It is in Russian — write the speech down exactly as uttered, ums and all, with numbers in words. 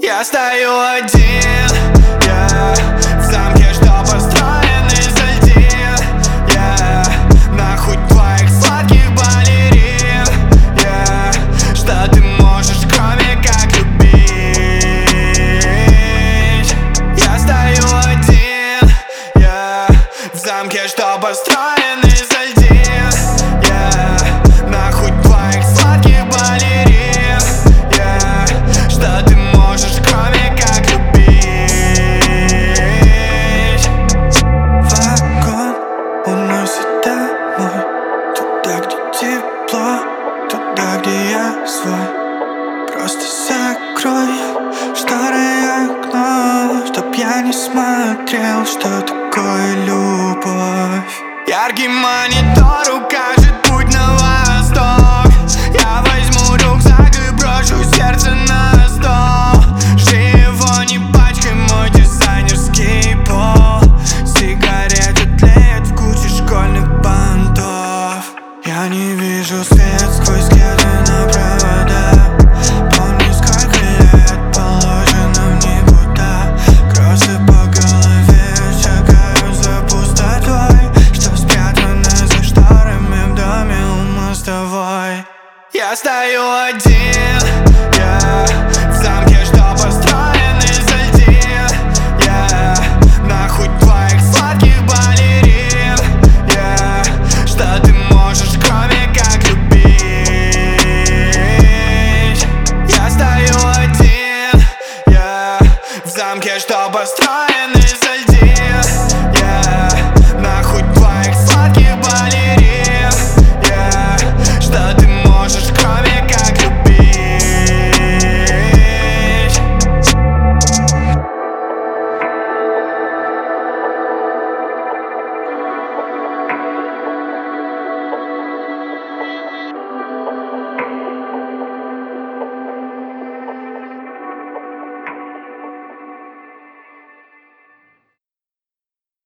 Я стою один, я в замке, что построен из льдин. Я нахуй твоих сладких балерин. Я, что ты можешь, кроме как любить. Я стою один, я в замке, что построен из льдин. Я нахуй твоих сладких балерин. Я, что ты можешь, кроме как любить. Вагон уносит домой, туда, где тепло, туда, где я свой. Просто закрой старое окно, чтоб я не смотрел, что такое любовь. Яркий монитор укажет путь на восток. Я возьму рюкзак и брошу сердце на стол. Жди его, не пачкай мой дизайнерский пол. Сигарета тлеет в куче школьных бантов. Я не вижу свет сквозь кеды на провода. Помни, сколько лет положено в никуда. Кроссы по голове, шагаю за пустотой, что спрятано за шторами в доме у мостовой. Я стою один, я в замке, что построен из льдин. Я нахуй твоих сладких балерин. Я, что ты можешь, кроме как любить. Я стою один, я в замке, что построен из льдин. Я нахуй твоих сладких балерин.